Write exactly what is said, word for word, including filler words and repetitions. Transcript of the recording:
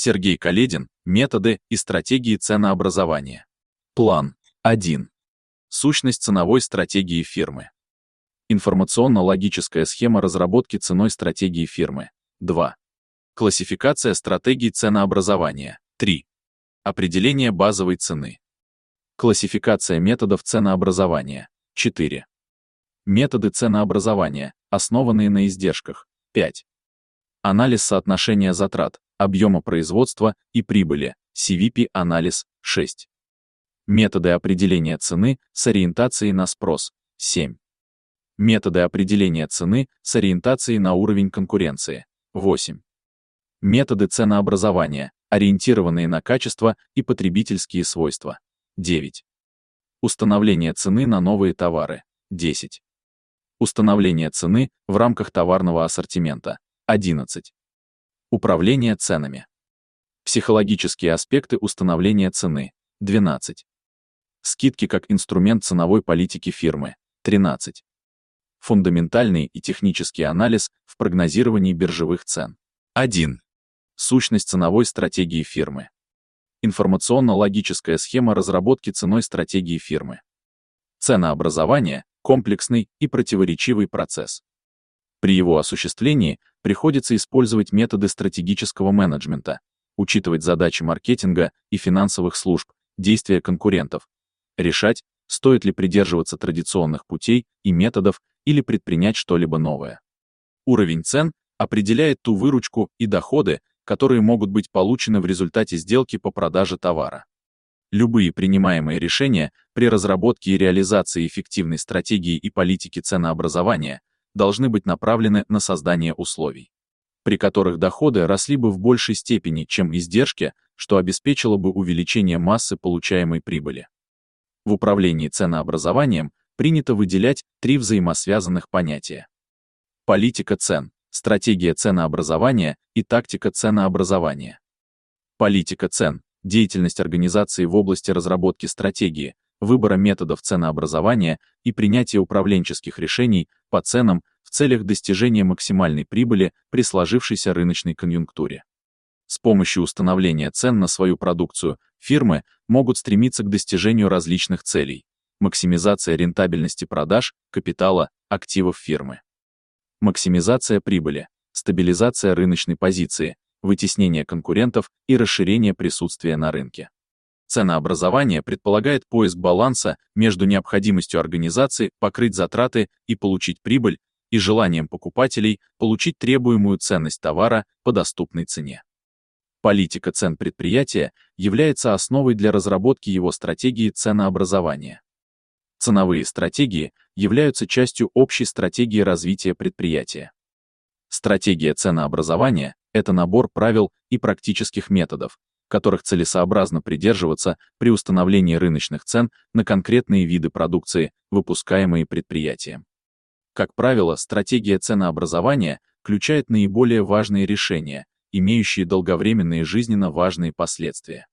Сергей Каледин. Методы и стратегии ценообразования. План один. Сущность ценовой стратегии фирмы. Информационно-логическая схема разработки ценой стратегии фирмы. два. Классификация стратегий ценообразования. три. Определение базовой цены. Классификация методов ценообразования. четыре. Методы ценообразования, основанные на издержках. пять. Анализ соотношения затрат, объема производства и прибыли, си ви пи-анализ. шесть. Методы определения цены с ориентацией на спрос. семь. Методы определения цены с ориентацией на уровень конкуренции. восемь. Методы ценообразования, ориентированные на качество и потребительские свойства. девять. Установление цены на новые товары. десять. Установление цены в рамках товарного ассортимента. одиннадцать. Управление ценами. Психологические аспекты установления цены. двенадцать. Скидки как инструмент ценовой политики фирмы. тринадцать. Фундаментальный и технический анализ в прогнозировании биржевых цен. один. Сущность ценовой стратегии фирмы. Информационно-логическая схема разработки ценой стратегии фирмы. Ценообразование – комплексный и противоречивый процесс. При его осуществлении приходится использовать методы стратегического менеджмента, учитывать задачи маркетинга и финансовых служб, действия конкурентов, решать, стоит ли придерживаться традиционных путей и методов или предпринять что-либо новое. Уровень цен определяет ту выручку и доходы, которые могут быть получены в результате сделки по продаже товара. Любые принимаемые решения при разработке и реализации эффективной стратегии и политики ценообразования должны быть направлены на создание условий, при которых доходы росли бы в большей степени, чем издержки, что обеспечило бы увеличение массы получаемой прибыли. В управлении ценообразованием принято выделять три взаимосвязанных понятия: политика цен, стратегия ценообразования и тактика ценообразования. Политика цен – деятельность организации в области разработки стратегии, выбора методов ценообразования и принятия управленческих решений по ценам в целях достижения максимальной прибыли при сложившейся рыночной конъюнктуре. С помощью установления цен на свою продукцию фирмы могут стремиться к достижению различных целей: максимизация рентабельности продаж, капитала, активов фирмы, максимизация прибыли, стабилизация рыночной позиции, вытеснение конкурентов и расширение присутствия на рынке. Ценообразование предполагает поиск баланса между необходимостью организации покрыть затраты и получить прибыль и желанием покупателей получить требуемую ценность товара по доступной цене. Политика цен предприятия является основой для разработки его стратегии ценообразования. Ценовые стратегии являются частью общей стратегии развития предприятия. Стратегия ценообразования – это набор правил и практических методов, которых целесообразно придерживаться при установлении рыночных цен на конкретные виды продукции, выпускаемые предприятием. Как правило, стратегия ценообразования включает наиболее важные решения, имеющие долговременные жизненно важные последствия.